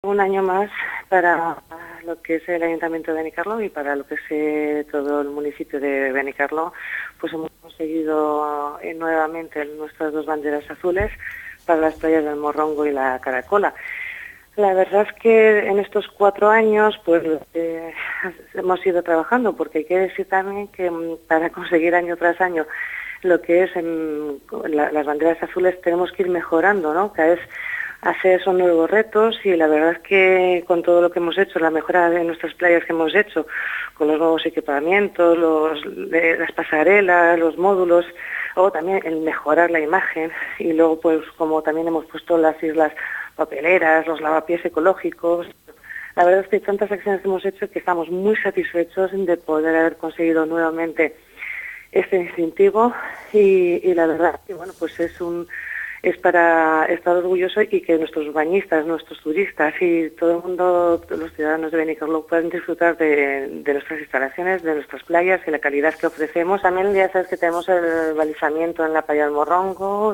Un año más para lo que es el Ayuntamiento de Benicarló y para lo que es todo el municipio de Benicarló, pues hemos conseguido nuevamente nuestras dos banderas azules para las playas del Morrongo y la Caracola. La verdad es que en estos 4 años pues hemos ido trabajando, porque hay que decir también que para conseguir año tras año lo que es las banderas azules tenemos que ir mejorando, ¿no? Cada vez hacer esos nuevos retos, y la verdad es que con todo lo que hemos hecho, la mejora de nuestras playas que hemos hecho, con los nuevos equipamientos, las pasarelas, los módulos, o también el mejorar la imagen, y luego pues como también hemos puesto las islas papeleras, los lavapiés ecológicos. La verdad es que hay tantas acciones que hemos hecho que estamos muy satisfechos de poder haber conseguido nuevamente este distintivo, y la verdad que bueno, pues es para estar orgulloso, y que nuestros bañistas, nuestros turistas y todo el mundo, los ciudadanos de Benicarló, puedan disfrutar de nuestras instalaciones, de nuestras playas y la calidad que ofrecemos. También ya sabes que tenemos el balizamiento en la playa del Morrongo.